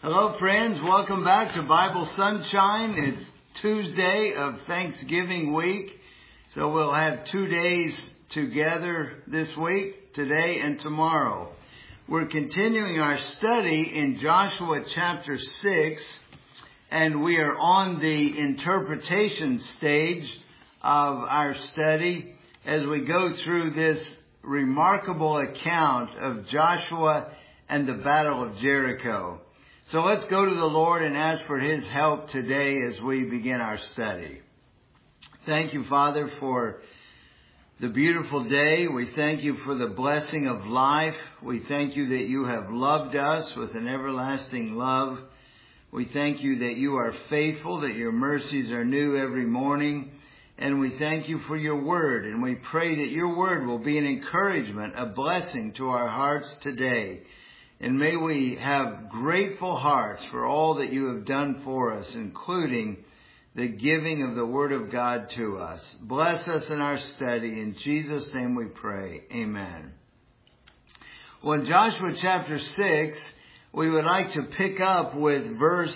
Hello friends, welcome back to Bible Sunshine. It's Tuesday of Thanksgiving week, so we'll have 2 days together this week, today and tomorrow. We're continuing our study in Joshua chapter 6, and we are on the interpretation stage of our study as we go through this remarkable account of Joshua and the Battle of Jericho. So let's go to the Lord and ask for His help today as we begin our study. Thank you, Father, for the beautiful day. We thank you for the blessing of life. We thank you that you have loved us with an everlasting love. We thank you that you are faithful, that your mercies are new every morning. And we thank you for your word. And we pray that your word will be an encouragement, a blessing to our hearts today. And may we have grateful hearts for all that you have done for us, including the giving of the Word of God to us. Bless us in our study. In Jesus' name we pray. Amen. Well, in Joshua chapter 6, we would like to pick up with verse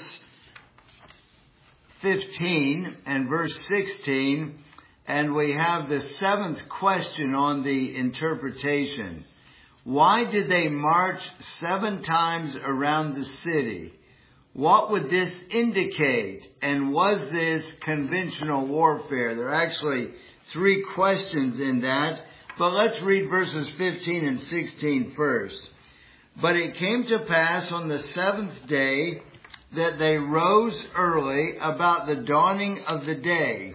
15 and verse 16. And we have the seventh question on the interpretation. Why did they march 7 times around the city? What would this indicate? And was this conventional warfare? There are actually 3 questions in that. But let's read verses 15 and 16 first. But it came to pass on the 7th day that they rose early about the dawning of the day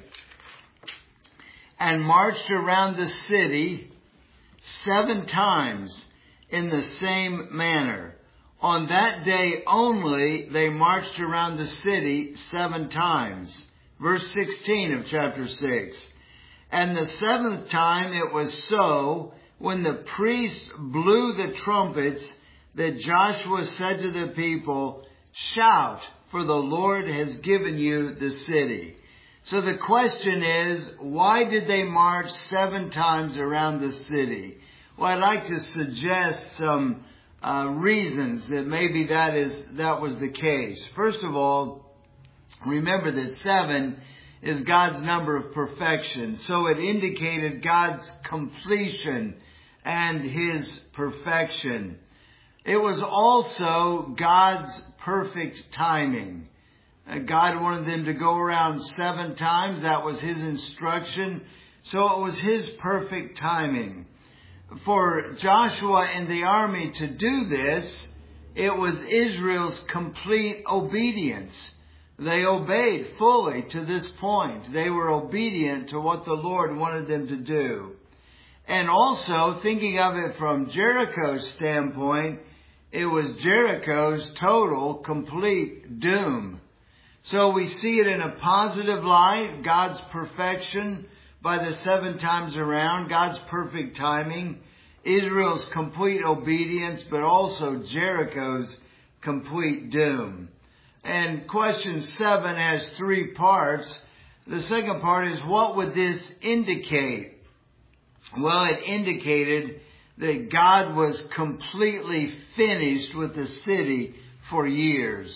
and marched around the city 7 times in the same manner. On that day only they marched around the city 7 times. Verse 16 of chapter 6. And the 7th time it was so, when the priests blew the trumpets, that Joshua said to the people, "Shout, for the Lord has given you the city." So the question is, why did they march 7 times around the city? Well, I'd like to suggest some reasons that maybe that was the case. First of all, remember that 7 is God's number of perfection. So it indicated God's completion and His perfection. It was also God's perfect timing. God wanted them to go around 7 times. That was His instruction. So it was His perfect timing. For Joshua and the army to do this, it was Israel's complete obedience. They obeyed fully to this point. They were obedient to what the Lord wanted them to do. And also, thinking of it from Jericho's standpoint, it was Jericho's total, complete doom. So we see it in a positive light, God's perfection by the 7 times around, God's perfect timing, Israel's complete obedience, but also Jericho's complete doom. And question 7 has 3 parts. The second part is, what would this indicate? Well, it indicated that God was completely finished with the city for years.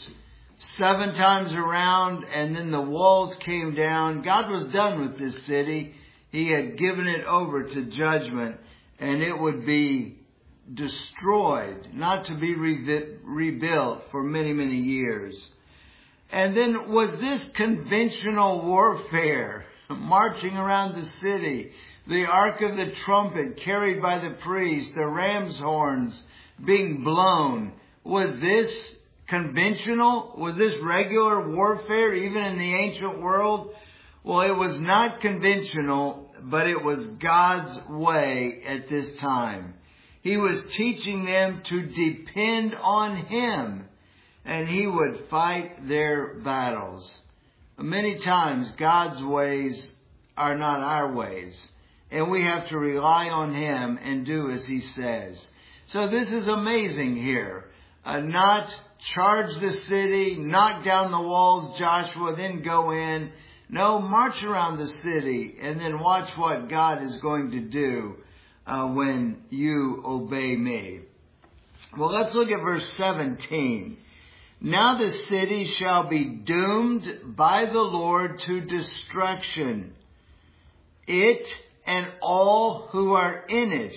7 times around, and then the walls came down. God was done with this city. He had given it over to judgment, and it would be destroyed, not to be rebuilt for many, many years. And then, was this conventional warfare, marching around the city, the Ark of the Trumpet carried by the priest, the ram's horns being blown? Was this conventional? Was this regular warfare even in the ancient world? Well, it was not conventional, but it was God's way at this time. He was teaching them to depend on Him, and He would fight their battles. Many times God's ways are not our ways, and we have to rely on Him and do as He says. So this is amazing here. Not charge the city, knock down the walls, Joshua, then go in. No, march around the city and then watch what God is going to do when you obey me. Well, let's look at verse 17. Now the city shall be doomed by the Lord to destruction, it and all who are in it.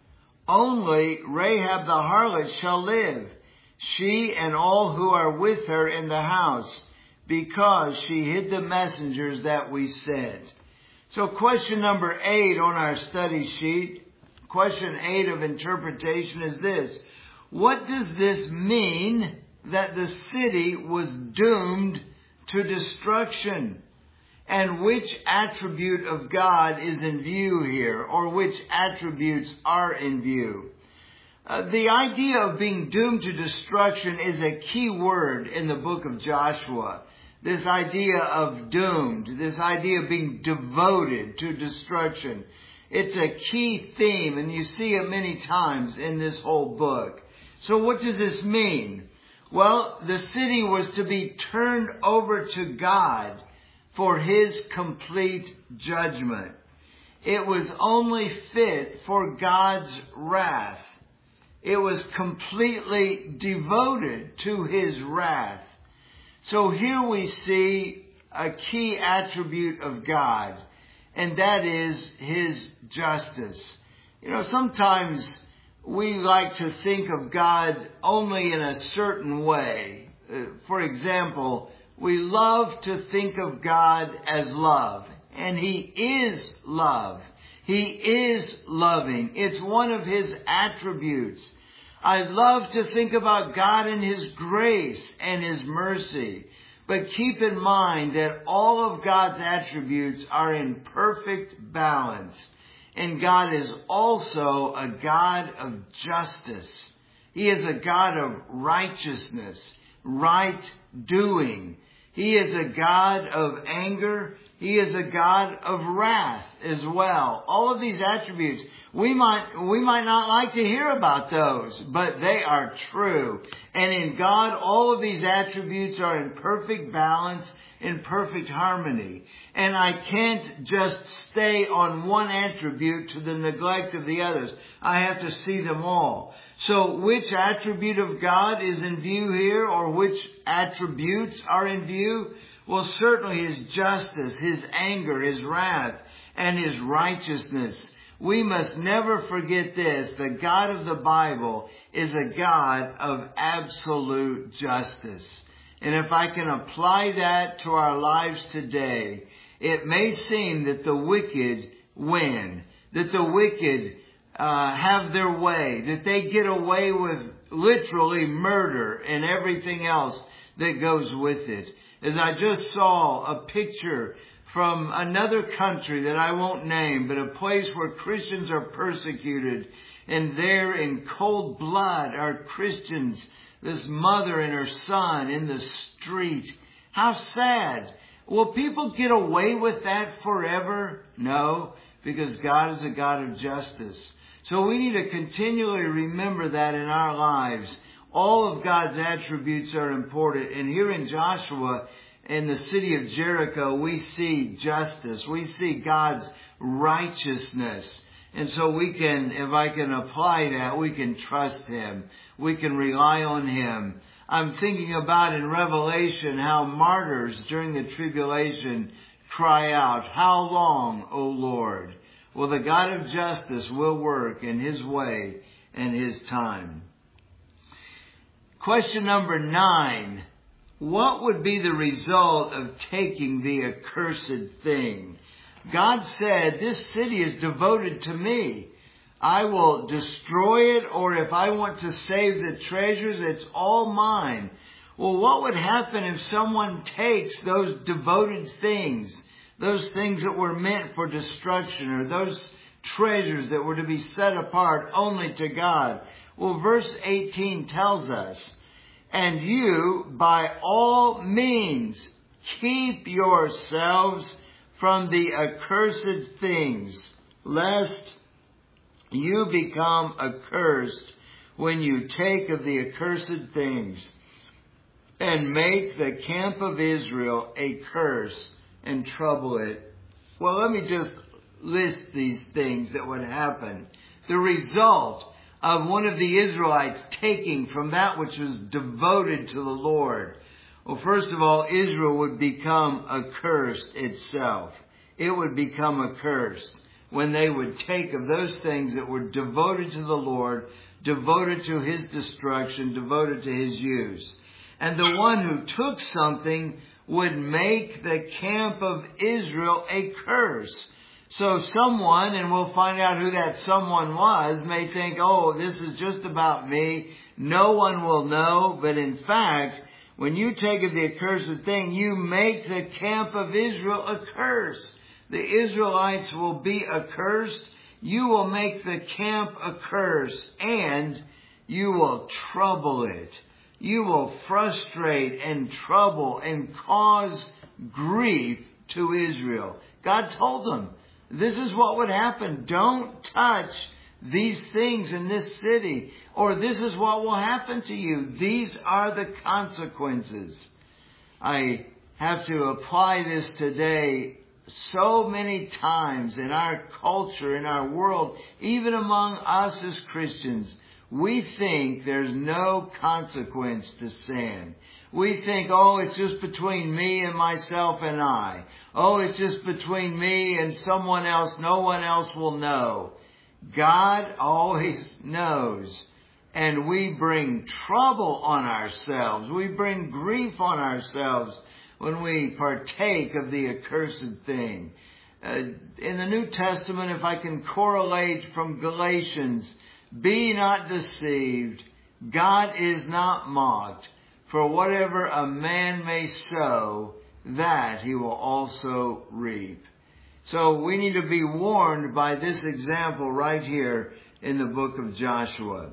Only Rahab the harlot shall live, she and all who are with her in the house, because she hid the messengers that we sent. So question number 8 on our study sheet, question 8 of interpretation is this. What does this mean that the city was doomed to destruction? And which attribute of God is in view here, or which attributes are in view? The idea of being doomed to destruction is a key word in the book of Joshua. This idea of doomed, this idea of being devoted to destruction. It's a key theme, and you see it many times in this whole book. So what does this mean? Well, the city was to be turned over to God for His complete judgment. It was only fit for God's wrath. It was completely devoted to His wrath. So here we see a key attribute of God, and that is His justice. You know, sometimes we like to think of God only in a certain way. For example, we love to think of God as love, and He is love. He is loving. It's one of His attributes. I love to think about God and His grace and His mercy. But keep in mind that all of God's attributes are in perfect balance. And God is also a God of justice. He is a God of righteousness, right doing. He is a God of anger. He is a God of wrath as well. All of these attributes, we might not like to hear about those, but they are true. And in God, all of these attributes are in perfect balance, in perfect harmony. And I can't just stay on one attribute to the neglect of the others. I have to see them all. So which attribute of God is in view here, or which attributes are in view? Well, certainly His justice, His anger, His wrath, and His righteousness. We must never forget this. The God of the Bible is a God of absolute justice. And if I can apply that to our lives today, it may seem that the wicked win, that the wicked have their way, that they get away with literally murder and everything else that goes with it. As I just saw a picture from another country that I won't name, but a place where Christians are persecuted, and there in cold blood are Christians, this mother and her son in the street. How sad. Will people get away with that forever? No, because God is a God of justice. So we need to continually remember that in our lives. All of God's attributes are important. And here in Joshua, in the city of Jericho, we see justice. We see God's righteousness. And so we can, if I can apply that, we can trust Him. We can rely on Him. I'm thinking about in Revelation how martyrs during the tribulation cry out, "How long, O Lord?" Well, the God of justice will work in His way and His time. Question number 9. What would be the result of taking the accursed thing? God said, this city is devoted to me. I will destroy it, or if I want to save the treasures, it's all mine. Well, what would happen if someone takes those devoted things, those things that were meant for destruction, or those treasures that were to be set apart only to God? Well, verse 18 tells us, "And you, by all means, keep yourselves from the accursed things, lest you become accursed when you take of the accursed things, and make the camp of Israel a curse and trouble it." Well, let me just list these things that would happen. The result of one of the Israelites taking from that which was devoted to the Lord. Well, first of all, Israel would become accursed itself. It would become accursed when they would take of those things that were devoted to the Lord, devoted to His destruction, devoted to His use. And the one who took something would make the camp of Israel a curse. So someone, and we'll find out who that someone was, may think, oh, this is just about me. No one will know. But in fact, when you take of the accursed thing, you make the camp of Israel a curse. The Israelites will be accursed. You will make the camp a curse, and you will trouble it. You will frustrate and trouble and cause grief to Israel. God told them, this is what would happen. Don't touch these things in this city, or this is what will happen to you. These are the consequences. I have to apply this today so many times in our culture, in our world, even among us as Christians. We think there's no consequence to sin. We think, oh, it's just between me and myself and I. Oh, it's just between me and someone else. No one else will know. God always knows. And we bring trouble on ourselves. We bring grief on ourselves when we partake of the accursed thing. In the New Testament, if I can correlate from Galatians, be not deceived. God is not mocked. For whatever a man may sow, that he will also reap. So we need to be warned by this example right here in the book of Joshua.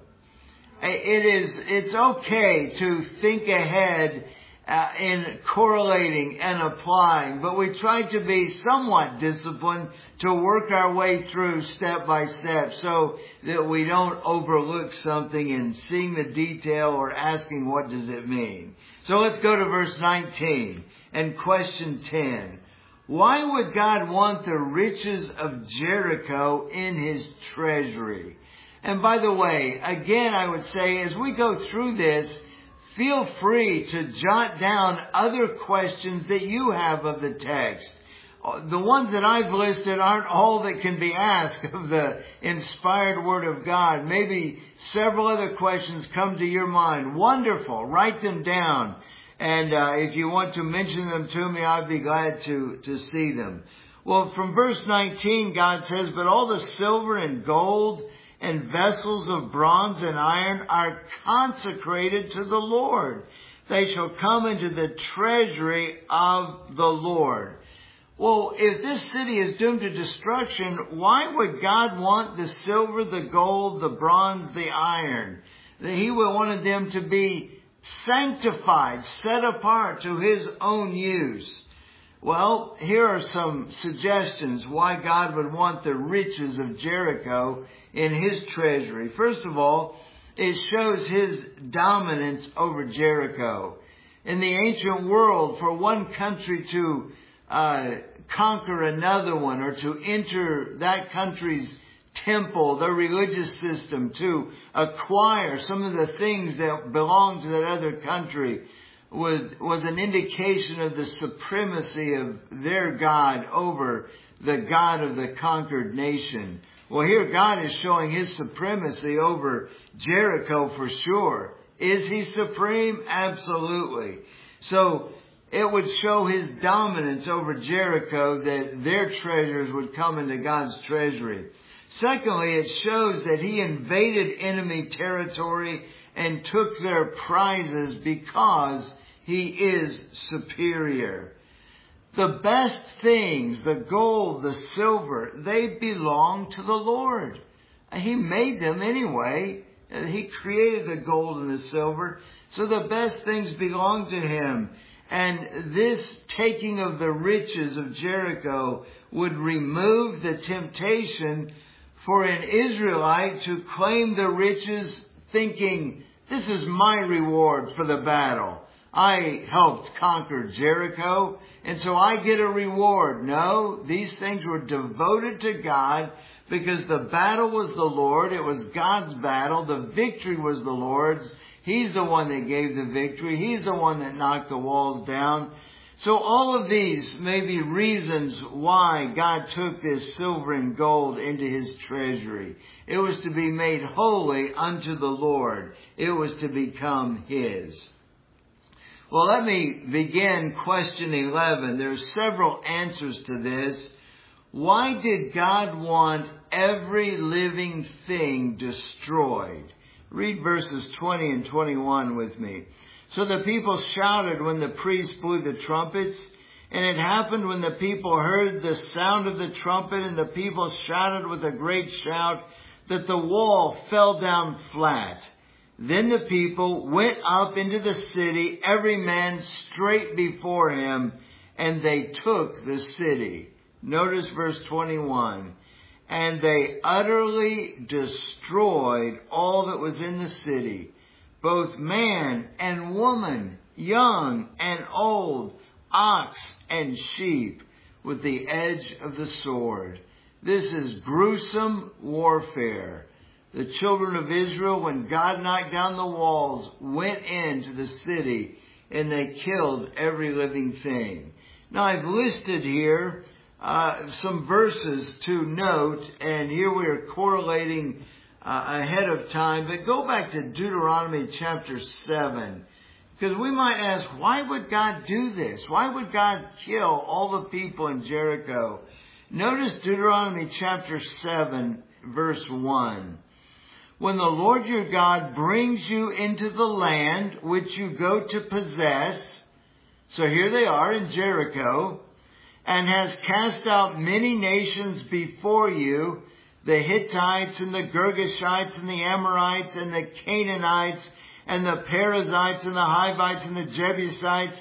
It's okay to think ahead in correlating and applying, but we try to be somewhat disciplined to work our way through step by step so that we don't overlook something in seeing the detail or asking what does it mean. So let's go to verse 19 and question 10. Why would God want the riches of Jericho in His treasury? And by the way, again, I would say as we go through this, feel free to jot down other questions that you have of the text. The ones that I've listed aren't all that can be asked of the inspired Word of God. Maybe several other questions come to your mind. Wonderful. Write them down. And if you want to mention them to me, I'd be glad to see them. Well, from verse 19, God says, but all the silver and gold and vessels of bronze and iron are consecrated to the Lord. They shall come into the treasury of the Lord. Well, if this city is doomed to destruction, why would God want the silver, the gold, the bronze, the iron? He wanted them to be sanctified, set apart to His own use. Well, here are some suggestions why God would want the riches of Jericho in His treasury. First of all, it shows His dominance over Jericho. In the ancient world, for one country to conquer another one or to enter that country's temple, their religious system, to acquire some of the things that belonged to that other country was an indication of the supremacy of their God over the God of the conquered nation. Well, here God is showing His supremacy over Jericho for sure. Is He supreme? Absolutely. So it would show His dominance over Jericho that their treasures would come into God's treasury. Secondly, it shows that He invaded enemy territory and took their prizes because He is superior. The best things, the gold, the silver, they belong to the Lord. He made them anyway. He created the gold and the silver. So the best things belong to Him. And this taking of the riches of Jericho would remove the temptation for an Israelite to claim the riches thinking, this is my reward for the battle. I helped conquer Jericho, and so I get a reward. No, these things were devoted to God, because the battle was the Lord. It was God's battle. The victory was the Lord's. He's the one that gave the victory. He's the one that knocked the walls down. So all of these may be reasons why God took this silver and gold into His treasury. It was to be made holy unto the Lord. It was to become His. Well, let me begin question 11. There's several answers to this. Why did God want every living thing destroyed? Read verses 20 and 21 with me. So the people shouted when the priest blew the trumpets, and it happened when the people heard the sound of the trumpet, and the people shouted with a great shout, that the wall fell down flat. Then the people went up into the city, every man straight before him, and they took the city. Notice verse 21. And they utterly destroyed all that was in the city, both man and woman, young and old, ox and sheep, with the edge of the sword. This is gruesome warfare. The children of Israel, when God knocked down the walls, went into the city and they killed every living thing. Now I've listed here some verses to note, and here we are correlating ahead of time. But go back to Deuteronomy chapter 7, because we might ask, why would God do this? Why would God kill all the people in Jericho? Notice Deuteronomy chapter 7, verse 1. When the Lord your God brings you into the land which you go to possess, so here they are in Jericho, and has cast out many nations before you, the Hittites and the Girgashites and the Amorites and the Canaanites and the Perizzites and the Hivites and the Jebusites,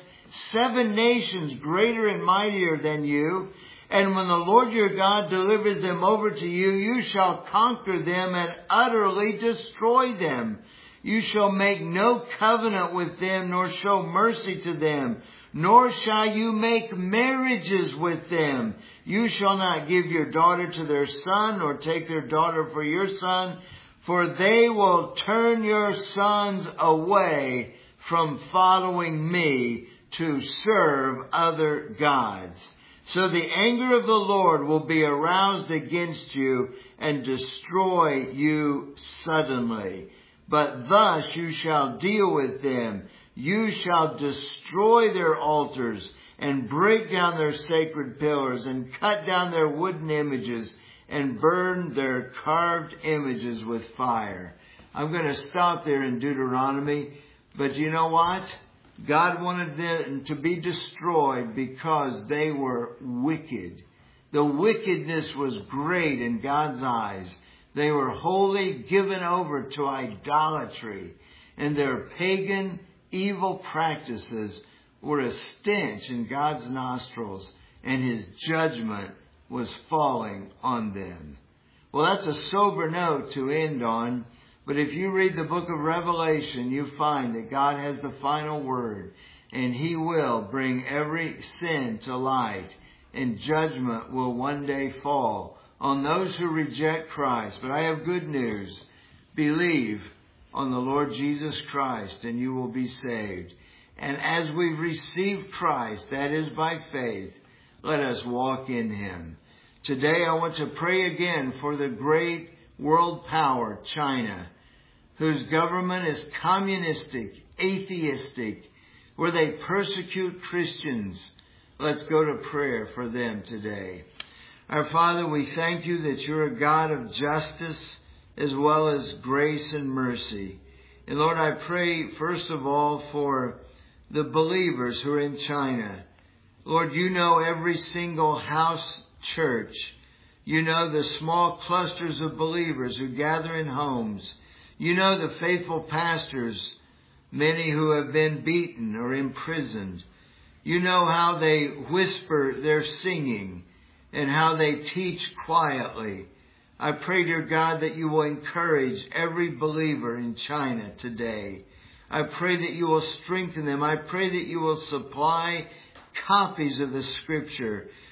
7 nations greater and mightier than you. And when the Lord your God delivers them over to you, you shall conquer them and utterly destroy them. You shall make no covenant with them, nor show mercy to them, nor shall you make marriages with them. You shall not give your daughter to their son, nor take their daughter for your son, for they will turn your sons away from following me to serve other gods. So the anger of the Lord will be aroused against you and destroy you suddenly. But thus you shall deal with them. You shall destroy their altars and break down their sacred pillars and cut down their wooden images and burn their carved images with fire. I'm going to stop there in Deuteronomy, but you know what? God wanted them to be destroyed because they were wicked. The wickedness was great in God's eyes. They were wholly given over to idolatry, and their pagan, evil practices were a stench in God's nostrils, and His judgment was falling on them. Well, that's a sober note to end on, but if you read the book of Revelation, you find that God has the final word, and He will bring every sin to light, and judgment will one day fall on those who reject Christ. But I have good news. Believe on the Lord Jesus Christ, and you will be saved. And as we've received Christ, that is by faith, let us walk in Him. Today I want to pray again for the great world power, China, whose government is communistic, atheistic, where they persecute Christians. Let's go to prayer for them today. Our Father, we thank you that you're a God of justice as well as grace and mercy. And Lord, I pray first of all for the believers who are in China. Lord, you know every single house church. You know the small clusters of believers who gather in homes. You know the faithful pastors, many who have been beaten or imprisoned. You know how they whisper their singing and how they teach quietly. I pray, dear God, that you will encourage every believer in China today. I pray that you will strengthen them. I pray that you will supply copies of the Scripture.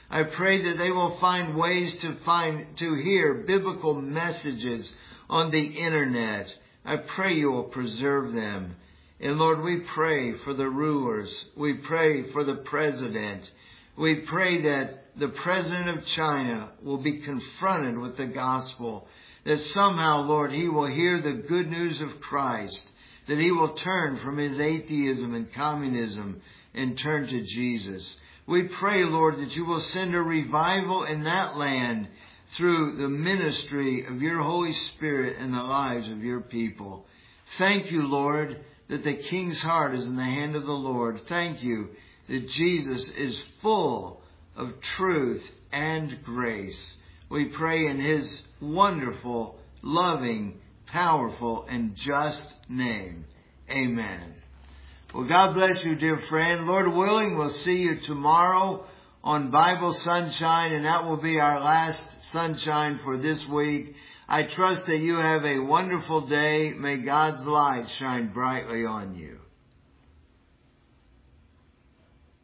I pray that they will find ways to hear biblical messages on the internet. I pray you will preserve them. And Lord, we pray for the rulers. We pray for the president. We pray that the president of China will be confronted with the gospel. That somehow, Lord, he will hear the good news of Christ. That he will turn from his atheism and communism and turn to Jesus. We pray, Lord, that you will send a revival in that land through the ministry of your Holy Spirit in the lives of your people. Thank you, Lord, that the king's heart is in the hand of the Lord. Thank you that Jesus is full of truth and grace. We pray in his wonderful, loving, powerful, and just name. Amen. Well, God bless you, dear friend. Lord willing, we'll see you tomorrow on Bible Sunshine, and that will be our last sunshine for this week. I trust that you have a wonderful day. May God's light shine brightly on you.